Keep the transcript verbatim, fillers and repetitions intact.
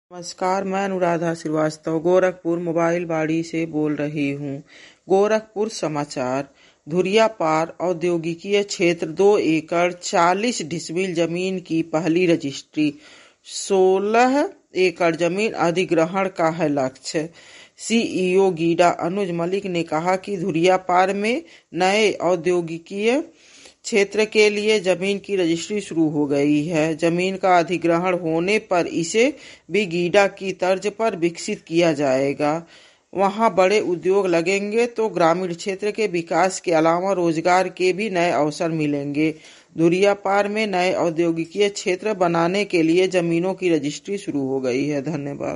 नमस्कार, मैं अनुराधा श्रीवास्तव गोरखपुर मोबाइल बाड़ी से बोल रही हूँ। गोरखपुर समाचार। धुरियापार औद्योगिकीय क्षेत्र दो एकड़ चालीस डिसमिल जमीन की पहली रजिस्ट्री। सोलह एकड़ जमीन अधिग्रहण का है लक्ष्य। सीईओ गीडा अनुज मलिक ने कहा कि धुरियापार में नए औद्योगिकीय क्षेत्र के लिए जमीन की रजिस्ट्री शुरू हो गई है। जमीन का अधिग्रहण होने पर इसे भी गीडा की तर्ज पर विकसित किया जाएगा। वहां बड़े उद्योग लगेंगे तो ग्रामीण क्षेत्र के विकास के अलावा रोजगार के भी नए अवसर मिलेंगे। धुरियापार में नए औद्योगिकीय क्षेत्र बनाने के लिए जमीनों की रजिस्ट्री शुरू हो गई है। धन्यवाद।